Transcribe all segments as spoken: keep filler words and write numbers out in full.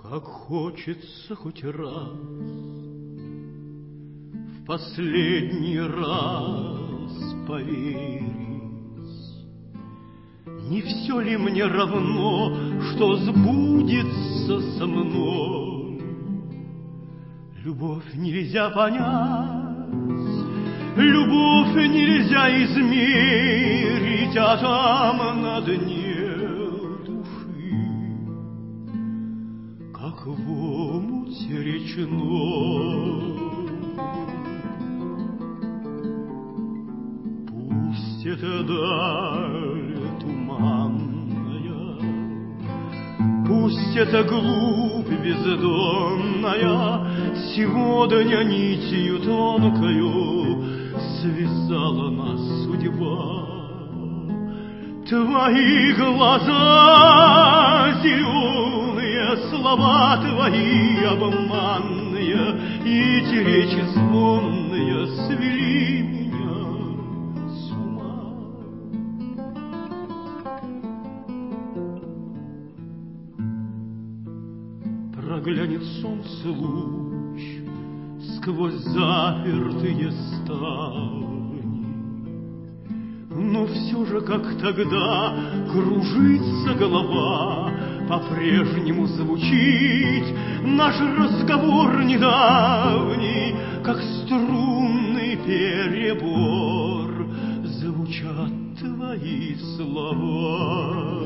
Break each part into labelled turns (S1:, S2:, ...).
S1: Как хочется хоть раз, в последний раз поверить, не все ли мне равно, что сбудется со мной? Любовь нельзя понять, любовь нельзя измерить, а там на дне души, как в омуте речной. Пусть это даль туманная, пусть это глубь бездонная, сегодня нитью тонкою связала нас судьба. Твои глаза зеленые, слова твои обманные, и эти речи звонные свели меня с ума. Проглянет солнце луч сквозь запертые ставни, но все же, как тогда, кружится голова, по-прежнему звучит наш разговор недавний, как струнный перебор звучат твои слова.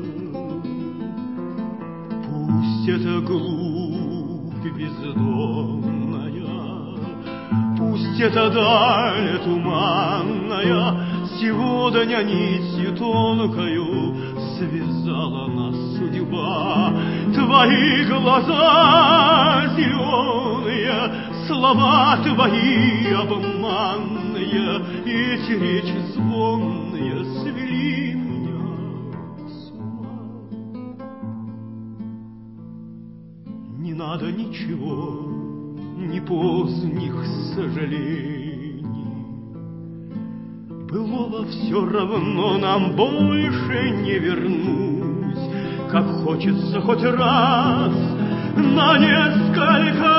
S1: Пусть это глубь бездонная, пусть это даль туманная, сегодня нитью тонкою связала нас судьба. Твои глаза зеленые, слова твои обманные, эти речи звонные свели меня с ума. Не надо ничего, ни поздних сожалений, былого все равно нам больше не вернуть. Как хочется хоть раз на несколько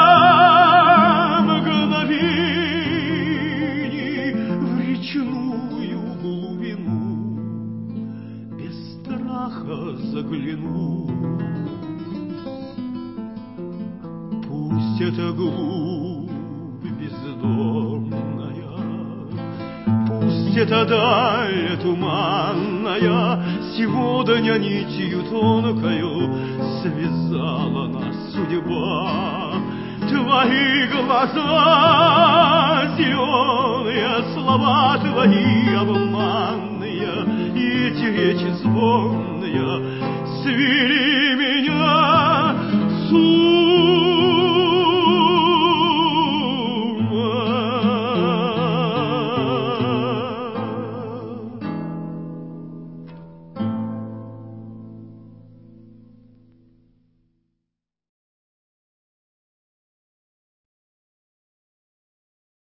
S1: мгновений в речную глубину без страха заглянуть. Пусть это глубь бездонная, пусть это даль туманная, сегодня нитью тонкою связала нас судьба. Твои глаза зеленые, слова твои обманные, и эти речи звонные свели меня с ума.